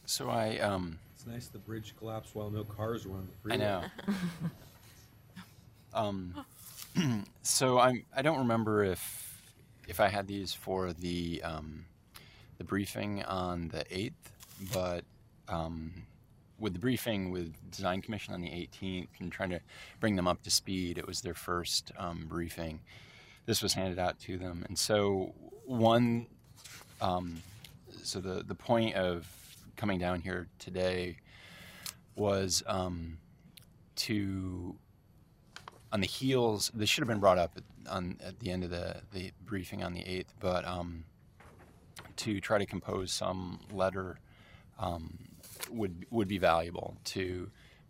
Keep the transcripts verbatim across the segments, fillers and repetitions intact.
So I, um, It's nice the bridge collapsed while no cars were on the I freeway. know. Um, so I'm, I don't remember if, if I had these for the, um, the briefing on the eighth, but, um, with the briefing with Design Commission on the eighteenth and trying to bring them up to speed, it was their first, um, briefing. This was handed out to them. And so one, um, so the, the point of coming down here today was, um, to on the heels. This should have been brought up at, on at the end of the, the briefing on the eighth, but um, to try to compose some letter um, would would be valuable to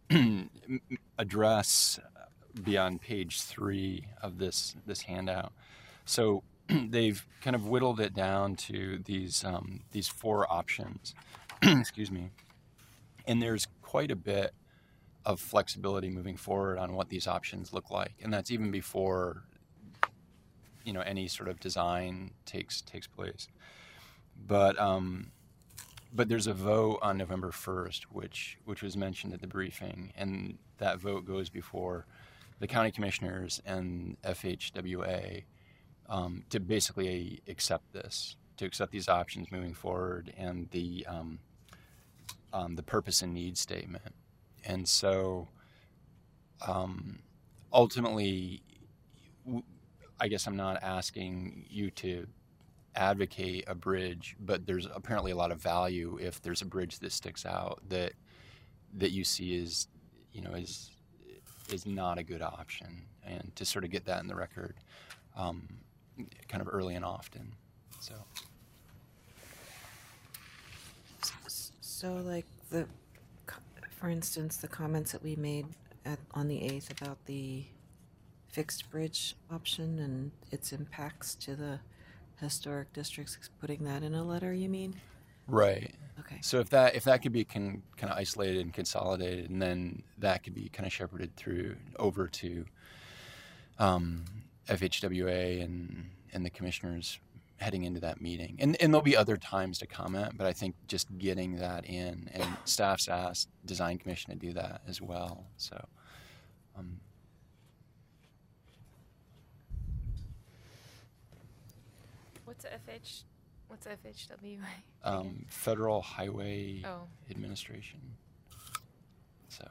address beyond page three of this this handout. So they've kind of whittled it down to these um, these four options. Excuse me, and there's quite a bit of flexibility moving forward on what these options look like, and that's even before you know any sort of design takes takes place. But um, but there's a vote on November first, which which was mentioned at the briefing, and that vote goes before the county commissioners and F H W A um, to basically accept this, to accept these options moving forward, and the um, um, the purpose and need statement. And so um, ultimately, I guess I'm not asking you to advocate a bridge, but there's apparently a lot of value if there's a bridge that sticks out that that you see is, you know, is is not a good option, and to sort of get that in the record, um, kind of early and often. So. So, like the, for instance, the comments that we made at, on the eighth about the fixed bridge option and its impacts to the historic districts, putting that in a letter, you mean? Right. Okay. So if that if that could be con, kind of isolated and consolidated, and then that could be kind of shepherded through over to um, F H W A and and the commissioners heading into that meeting, and and there'll be other times to comment, but I think just getting that in, and staff's asked Design Commission to do that as well. So. Um, What's F H? What's F H W A? um, Federal Highway Oh. Administration. So.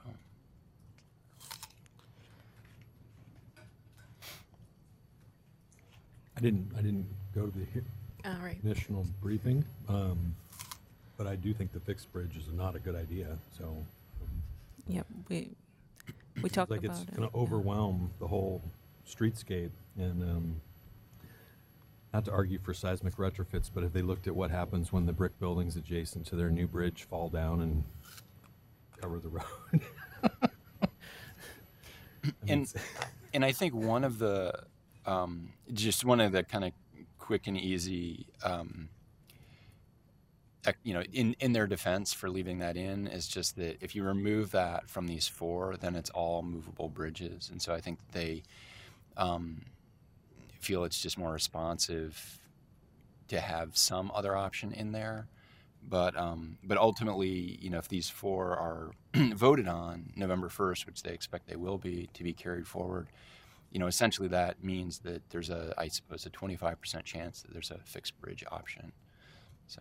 I didn't. I didn't go to the he- All right. initial briefing, um, but I do think the fixed bridge is not a good idea. So, um, Yep, we we it's talked like about it's it. going to overwhelm the whole streetscape. And um, not to argue for seismic retrofits, but if they looked at what happens when the brick buildings adjacent to their new bridge fall down and cover the road. I mean, And it's- and I think one of the um, just one of the kind of quick and easy, um, ec- you know, in in their defense for leaving that in is just that if you remove that from these four, then it's all movable bridges, and so I think they um, feel it's just more responsive to have some other option in there. But um, but ultimately, you know, if these four are voted on November first, which they expect they will be, to be carried forward, you know, essentially that means that there's a, I suppose, a twenty-five percent chance that there's a fixed bridge option. So.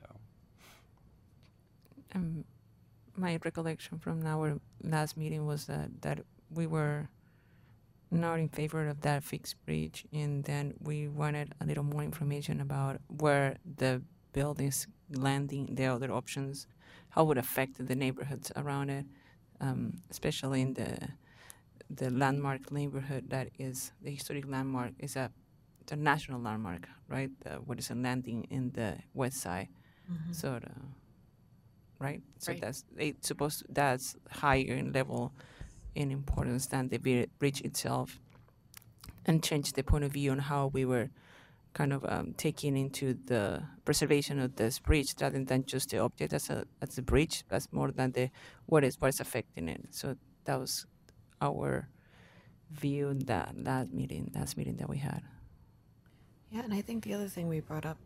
Um, my recollection from our last meeting was that, that we were not in favor of that fixed bridge, and then we wanted a little more information about where the buildings landing, the other options, how it would affect the neighborhoods around it, um, especially in the the landmark neighborhood that is the historic landmark is a it's a national landmark, right? Uh, what is a landing in the west side, Mhm. so the, right? So Right. that's it's supposed that's higher in level in importance than the bri- bridge itself, and change the point of view on how we were kind of um, taking into the preservation of this bridge rather than just the object as a as a bridge, that's more than the what is what's affecting it. So that was our view in that last meeting, last meeting that we had. Yeah, and I think the other thing we brought up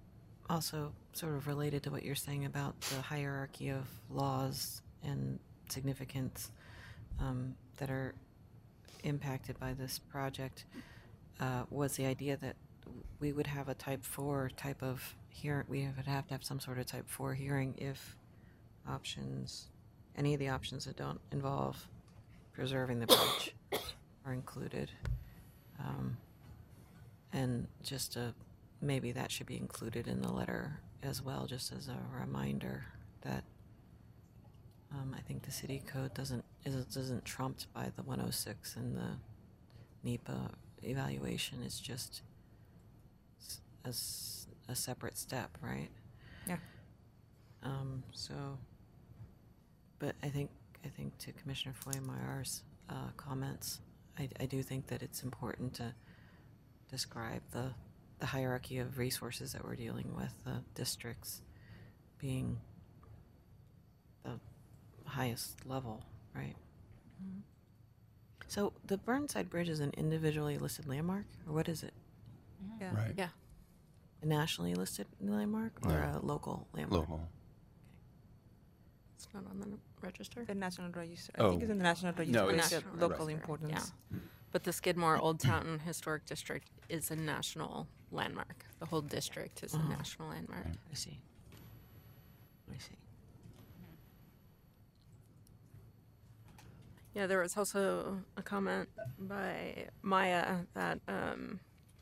also sort of related to what you're saying about the hierarchy of laws and significance um, that are impacted by this project, uh, was the idea that we would have a type four type of hearing. We would have to have some sort of type four hearing if options, any of the options that don't involve preserving the bridge are included. Um, and just a, maybe that should be included in the letter as well, just as a reminder that um, I think the city code doesn't is isn't trumped by the one oh six and the NEPA evaluation. It's just s- a, s- a separate step, right? Yeah. Um, so, but I think I think to Commissioner Foymayar's uh, comments, I, I do think that it's important to describe the the hierarchy of resources that we're dealing with. The districts being the highest level, right? Mhm. So the Burnside Bridge is an individually listed landmark, or what is it? Yeah. Right. Yeah. A nationally listed landmark or No. a local landmark? Local. It's not on the register. The National Register. I Oh. think it's in the National Register. No, but it's- it's National of local Register, importance. yeah. But the Skidmore Old Town Historic District is a national landmark. The whole district is a Uh-huh. national landmark. Right. I see. I see. Yeah, there was also a comment by Maya that um,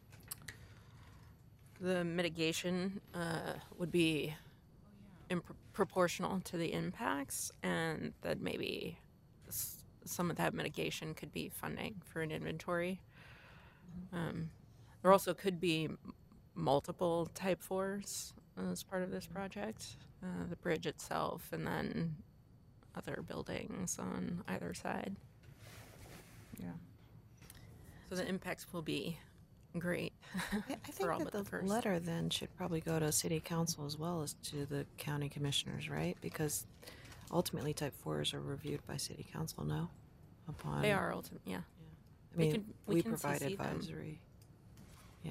the mitigation uh, would be imp- proportional to the impacts, and that maybe s- some of that mitigation could be funding for an inventory. Um, there also could be m- multiple type fours as part of this project, uh, the bridge itself, and then other buildings on either side. Yeah. So the impacts will be great. I, I for think all that but the, the first. letter then should probably go to city council as well as to the county commissioners, right? Because ultimately type fours are reviewed by city council, no? Upon They are ultimate, yeah. I We mean, can- we we can provide C C them. advisory. Yeah.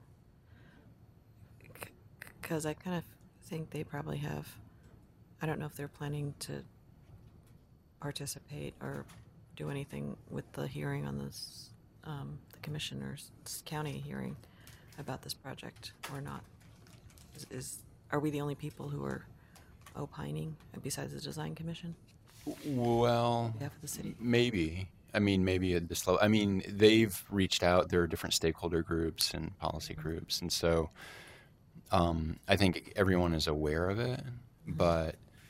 Because I kind of think they probably have, I don't know if they're planning to participate or do anything with the hearing on this, um, the commissioners, this county hearing about this project or not. Is, is are we the only people who are opining besides the design commission Well, on behalf of the city? maybe. I mean, maybe at this level. I mean, they've reached out. There are different stakeholder groups and policy groups, and so um, I think everyone is aware of it. But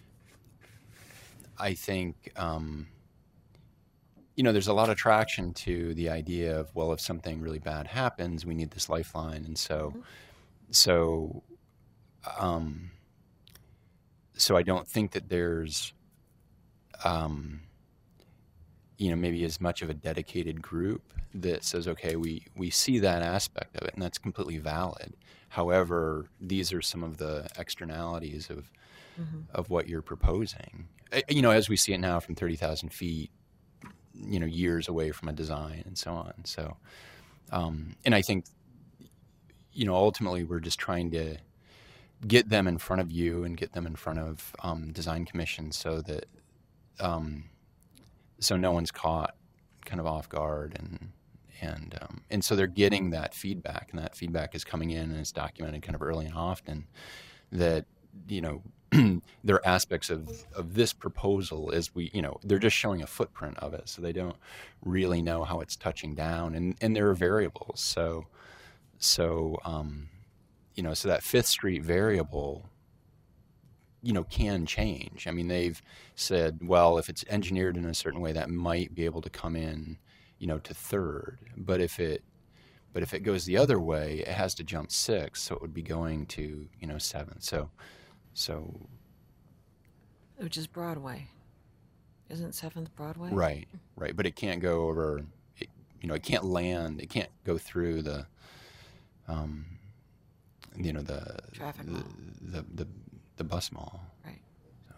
I think um, you know, there's a lot of traction to the idea of, well, if something really bad happens, we need this lifeline, and so Mhm. so um, so I don't think that there's um, you know, maybe as much of a dedicated group that says, okay, we, we see that aspect of it, and that's completely valid. However, these are some of the externalities of Mhm. of what you're proposing. Uh, You know, as we see it now from thirty thousand feet, you know, years away from a design and so on. So, um, and I think, you know, ultimately we're just trying to get them in front of you and get them in front of um, design commissions so that um, so no one's caught kind of off guard, and and um, and so they're getting that feedback, and that feedback is coming in and it's documented kind of early and often that, you know, there are aspects of, of this proposal as we, you know, they're just showing a footprint of it, so they don't really know how it's touching down, and and there are variables, so so um, you know, so that Fifth Street variable, you know, can change. I mean, they've said, well, if it's engineered in a certain way, that might be able to come in, you know, to third. But if it, but if it goes the other way, it has to jump six, so it would be going to, you know, seventh. So, so Which is Broadway. Isn't Seventh Broadway? right, right. But it can't go over. It, you know, it can't land. It can't go through the, um, you know, the Traffic the, mall. the the the bus mall. Right. So.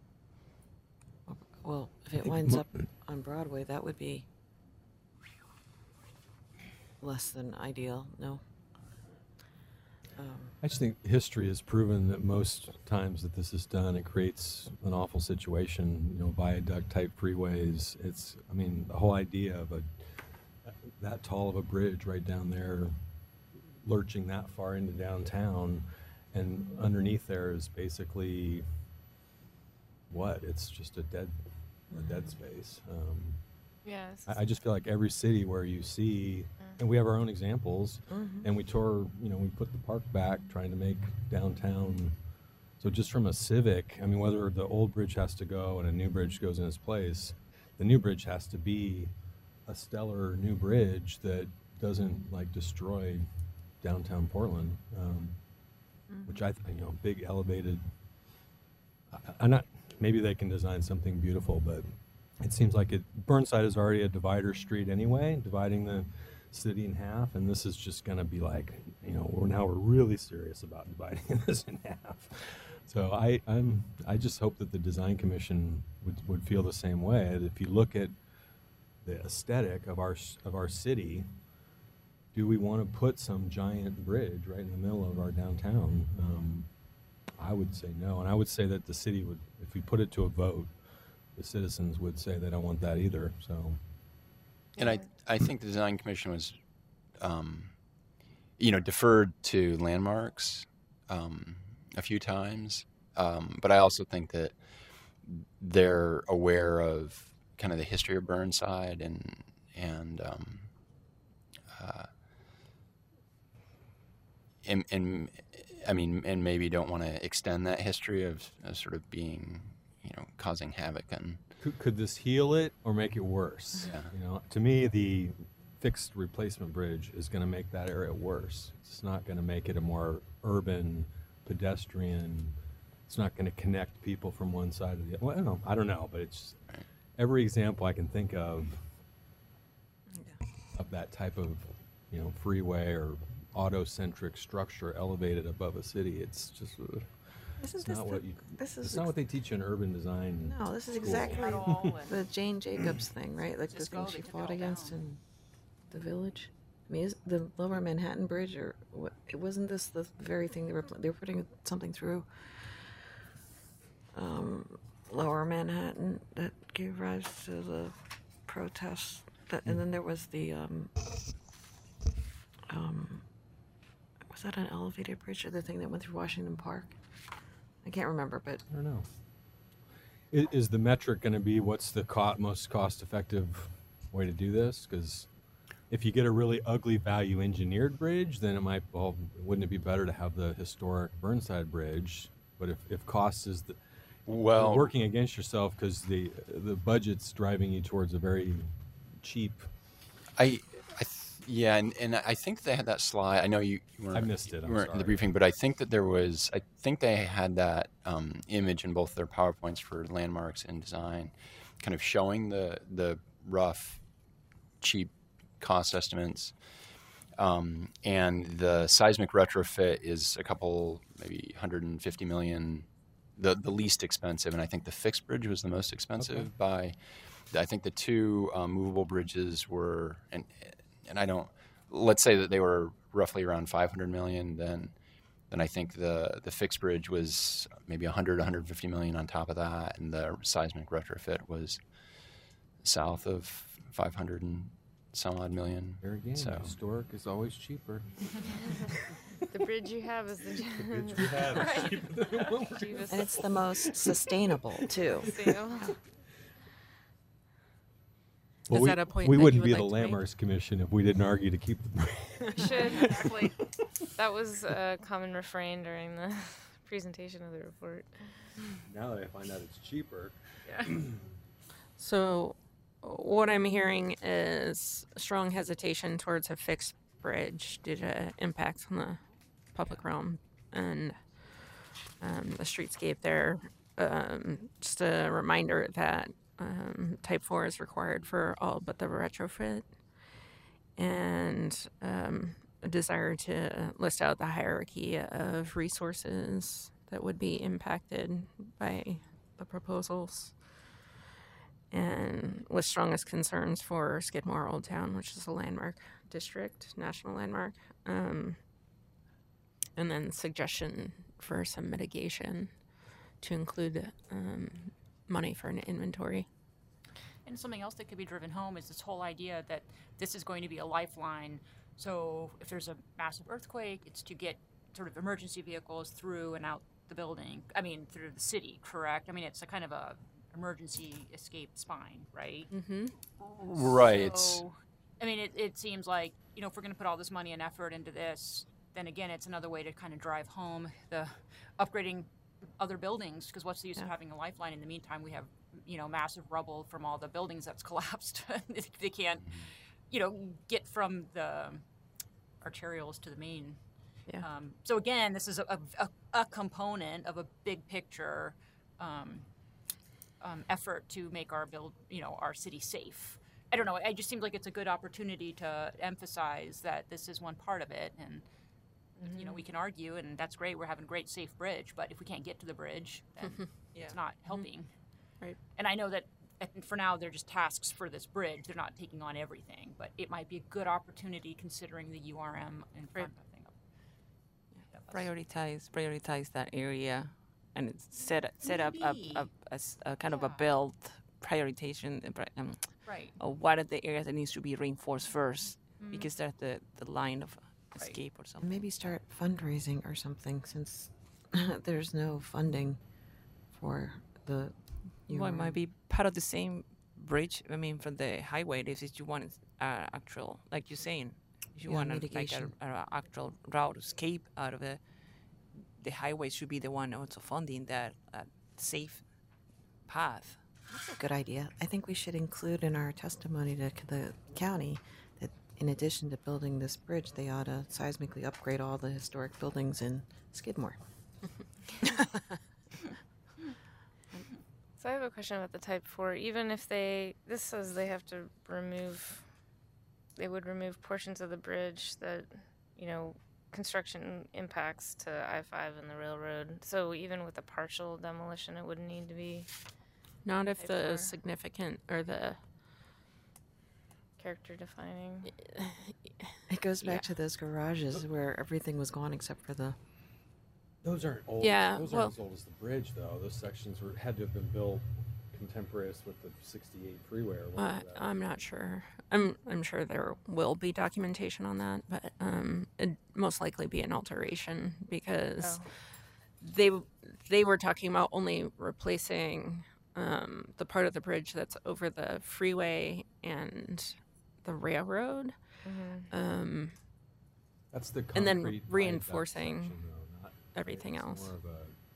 Well, if it think winds mo- up on Broadway, that would be less than ideal. No. I just think history has proven that most times that this is done, it creates an awful situation. You know, viaduct type freeways. It's, I mean, the whole idea of a that tall of a bridge right down there, lurching that far into downtown, and underneath there is basically what? It's just a dead, a dead space. Um, Yes. I, I just feel like every city where you see, and we have our own examples, and we tore, you know, we put the park back trying to make downtown. So just from a civic, I mean, whether the old bridge has to go and a new bridge goes in its place, the new bridge has to be a stellar new bridge that doesn't like destroy downtown Portland, um, which I, th- you know, big elevated. I, I'm not. Maybe they can design something beautiful, but it seems like it. Burnside is already a divider street anyway, dividing the city in half, and this is just going to be like, you know, we're now we're really serious about dividing this in half. So I, I'm, I just hope that the design commission would, would feel the same way. That if you look at the aesthetic of our s- of our city, do we want to put some giant bridge right in the middle of our downtown? Um, I would say no, and I would say that the city would, if we put it to a vote, the citizens would say they don't want that either. So, And I, I think the design commission was, um, you know, deferred to landmarks um, a few times, um, but I also think that they're aware of kind of the history of Burnside and and um, uh, and, and I mean, and maybe don't want to extend that history of, of sort of being, you know, causing havoc and. could, could this heal it or make it worse? Yeah. You know, to me, the fixed replacement bridge is going to make that area worse. It's not going to make it a more urban, pedestrian. It's not going to connect people from one side to the other. Well, I don't know, I don't know, but it's Right. every example I can think of of that type of, you know, freeway or auto-centric structure elevated above a city. It's just uh, Isn't it's this not the- what you. this is It's not what they teach in urban design. No, this is school. exactly At all, and- the Jane Jacobs thing, right? Like the Just thing go, she they took it fought all against down. in the village. I mean, is the Lower Manhattan Bridge, or what? It wasn't this the very thing they were pl- they were putting something through um, Lower Manhattan that gave rise to the protests. That, and then there was the um, um, was that an elevated bridge or the thing that went through Washington Park? I can't remember, but I don't know. Is, is the metric going to be what's the co- most cost-effective way to do this? Because if you get a really ugly value engineered bridge, then it might, well, wouldn't it be better to have the historic Burnside Bridge? But if, if cost is the, Well, you're working against yourself because the the budget's driving you towards a very cheap. I, I th- yeah, and, and I think they had that slide. I know you, you weren't, I missed it, you I'm weren't in sorry. the briefing, but I think that there was. I think they had that um, image in both their PowerPoints for landmarks and design, kind of showing the the rough, cheap cost estimates. Um, and the seismic retrofit is a couple, maybe one hundred fifty million, the the least expensive, and I think the fixed bridge was the most expensive Okay. by. I think the two um, movable bridges were, and and I don't. Let's say that they were roughly around five hundred million. Then, then I think the the fixed bridge was maybe one hundred, one hundred fifty million on top of that, and the seismic retrofit was south of five hundred and some odd million. There again, So- historic is always cheaper. The bridge you have is the Bridge we have is Right. cheaper than the one we're- cheapest. and it's the most sustainable too. sale. Well, Is we, that a point we that you wouldn't would be like the to make? Landmarks Commission if we didn't argue to keep the bridge. We should like that was a common refrain during the presentation of the report. Now that I find out it's cheaper. Yeah. So, what I'm hearing is strong hesitation towards a fixed bridge due to impacts on the public realm and um, the streetscape there. Um, just a reminder that um, Type four is required for all but the retrofit, and um, a desire to list out the hierarchy of resources that would be impacted by the proposals. And with strongest concerns for Skidmore Old Town, which is a landmark district, national landmark. Um, and then suggestion for some mitigation to include um, money for an inventory. And something else that could be driven home is this whole idea that this is going to be a lifeline. So if there's a massive earthquake, it's to get sort of emergency vehicles through and out the building. I mean, through the city, correct? I mean, it's a kind of a emergency escape spine, right? Mm-hmm. Right. It's So, I mean, it, it seems like, you know, if we're going to put all this money and effort into this, then again, it's another way to kind of drive home the upgrading other buildings, because what's the use of Yeah. having a lifeline? In the meantime, we have, you know, massive rubble from all the buildings that's collapsed. They can't, you know, get from the arterials to the main. Yeah. Um, so again, this is a, a, a component of a big picture um, um, effort to make our build, you know, our city safe. I don't know. It just seems like it's a good opportunity to emphasize that this is one part of it, and you know, we can argue, and that's great. We're having a great, safe bridge, but if we can't get to the bridge, then Yeah. it's not helping. Right. And I know that uh, for now they're just tasks for this bridge. They're not taking on everything, but it might be a good opportunity considering the U R M in front. I think. Yeah, that's- Prioritize prioritize that area, and it's set set up a, Maybe. a, a s- a kind of a Yeah. build prioritization uh, pri- um, Right. of what are the areas that needs to be reinforced first, Mhm. because that's the, the line of Right. escape or something. Maybe start fundraising or something, since there's no funding for the. Well, it U R might M. be part of the same bridge. I mean, from the highway, if it's you want uh, actual, like you're saying, if you Yeah, want a, like a, mitigation. a actual route escape out of it, the highway should be the one also funding that uh, safe path. That's a good idea. I think we should include in our testimony to c- the county that in addition to building this bridge, they ought to seismically upgrade all the historic buildings in Skidmore. So I have a question about the type four. Even if they, this says they have to remove, they would remove portions of the bridge that, you know, construction impacts to I five and the railroad. So even with a partial demolition, it wouldn't need to be Not if Type the four. significant or the character defining. It goes back Yeah. to those garages where everything was gone except for the. Those aren't old. Yeah, Those well- aren't as old as the bridge, though. Those sections were had to have been built contemporaneous with the sixty-eight freeway or Uh, whatever. that I'm not sure. I'm I'm sure there will be documentation on that, but um, it'd most likely be an alteration because Oh. they they were talking about only replacing um, the part of the bridge that's over the freeway and the railroad, Mm-hmm. um, That's the and then concrete viaduct reinforcing section, though, not- everything it's else. More of a,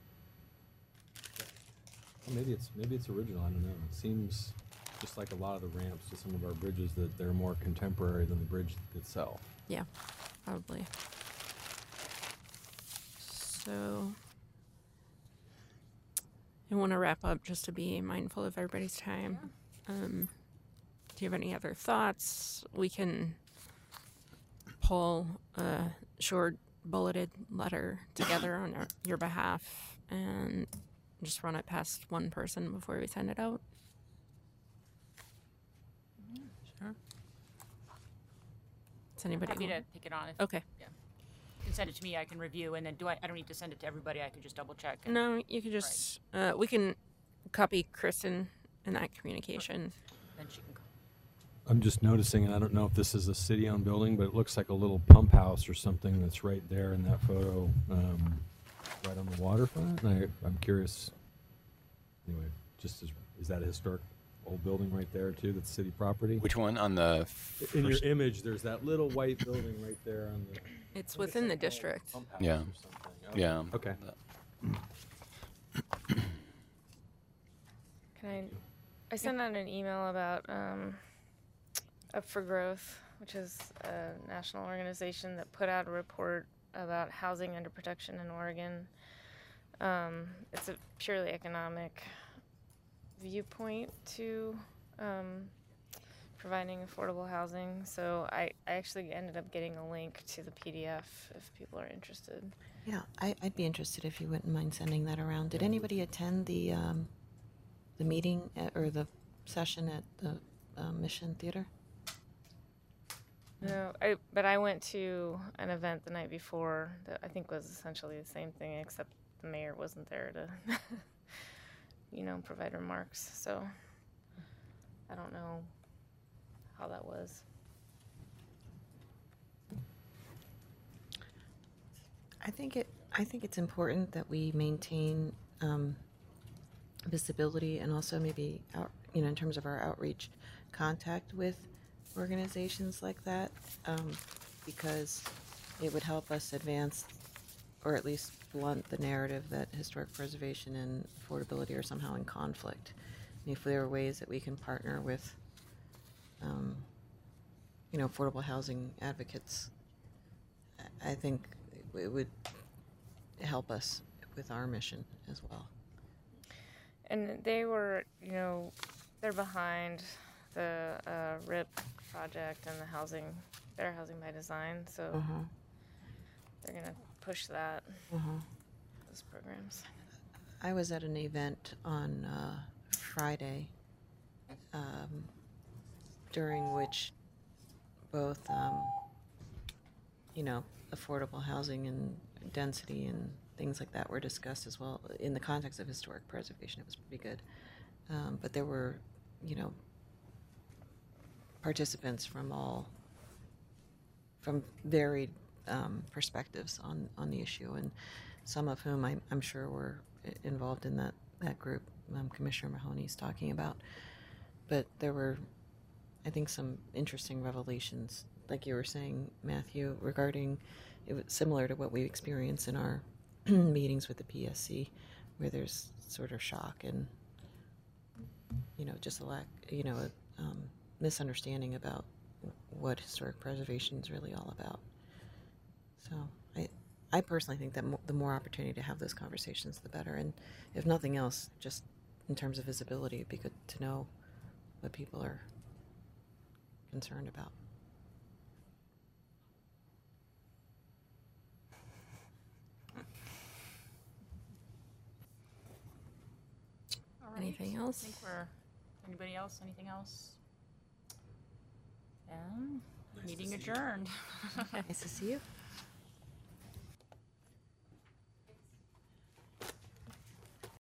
well, maybe it's maybe it's original. I don't know. It seems just like a lot of the ramps to some of our bridges that they're more contemporary than the bridge itself. Yeah, probably. So I want to wrap up just to be mindful of everybody's time. Um, do you have any other thoughts? We can pull a short bulleted letter together on your, your behalf and just run it past one person before we send it out. Sure. Does anybody Happy to want- take it on. If Okay. you can send it to me, I can review, and then do I? I don't need to send it to everybody. I could just double check. and No, you could just, uh, we can copy Kristen in that communication. Then she can. I'm just noticing, and I don't know if this is a city-owned building, but it looks like a little pump house or something that's right there in that photo, um, right on the waterfront. And I, I'm curious. Anyway, just as, is that a historic old building right there too? That's city property. which one on the In your first- image, there's that little white building right there on the. It's within the district. Pump house Yeah. or something. yeah. Okay. Can I? I sent out an email about um, Up for Growth, which is a national organization that put out a report about housing under protection in Oregon. Um, it's a purely economic viewpoint to um, providing affordable housing. So I, I actually ended up getting a link to the P D F if people are interested. Yeah, I, I'd be interested if you wouldn't mind sending that around. Did anybody attend the um, the meeting at, or the session at the uh, Mission Theater? No, I but I went to an event the night before that I think was essentially the same thing, except the mayor wasn't there to, you know, provide remarks. So I don't know how that was. I think it. I think it's important that we maintain um, visibility and also maybe out, you know, in terms of our outreach, contact with organizations like that, um, because it would help us advance, or at least blunt the narrative that historic preservation and affordability are somehow in conflict. And if there are ways that we can partner with, um, you know, affordable housing advocates, I think it would help us with our mission as well. And they were, you know, they're behind the uh, R I P project and the housing, their housing by design. So Uh-huh. they're gonna push that, Uh-huh. those programs. I was at an event on uh, Friday, um, during which both, um, you know, affordable housing and density and things like that were discussed as well in the context of historic preservation. It was pretty good. Um, but there were, you know, participants from all, from varied um, perspectives on, on the issue, and some of whom I'm, I'm sure were involved in that, that group um, Commissioner Mahoney's talking about. But there were, I think, some interesting revelations, like you were saying, Matthew, regarding, it was similar to what we experience in our meetings with the P S C, where there's sort of shock and, you know, just a lack, you know, a um, misunderstanding about what historic preservation is really all about. So I, I personally think that mo- the more opportunity to have those conversations, the better. And if nothing else, just in terms of visibility, it'd be good to know what people are concerned about. All right. Anything else? I think we're, anybody else, anything else? Then, meeting adjourned. Nice to see you.